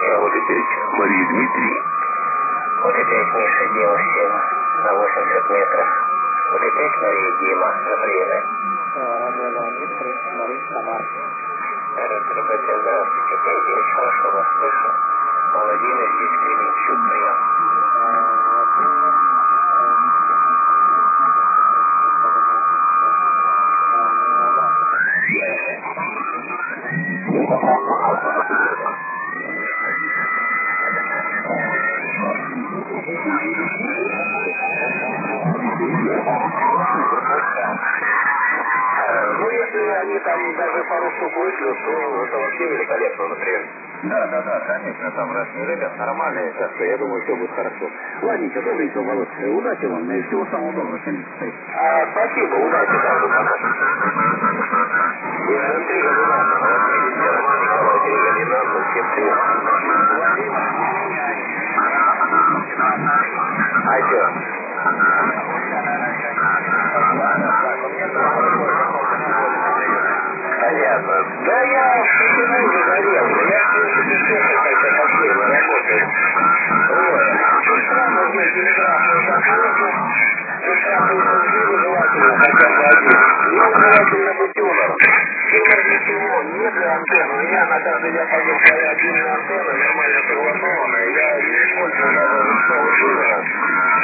А вот опять Мария Дмитрий. Вот опять Миша Дима сел на 80 метров. Вот опять Мария Дима на время. Радио Леонид, Мария Самар. Ребята, здравствуйте. Я очень хорошо вас слышу. Владимир, здесь Кременчук, прием. Ну, если они там даже пару штук вышлют, то это вообще великолепно, например. Да, конечно, там разные ребят нормальные, так что я думаю, все будет хорошо. Ладненько, добренько, Володь, удачи вам и всего самого доброго. Спасибо, удачи, да, и Андрей Галинан, Василий Роман Николай Галинан, всем привет. А что? Понятно. Да я почему же горел? Я в принципе слышал, как это активно работает. Сестра нужны телеграфные запросы. Штрафные субсидии желательно хотя бы один. Ну, желательно бы тюнер. Тюнер для чего? Не для антенны. У меня на каждый диапазон своя отдельная антенна, нормально согласованная. Я не использую даже ручного тюнера.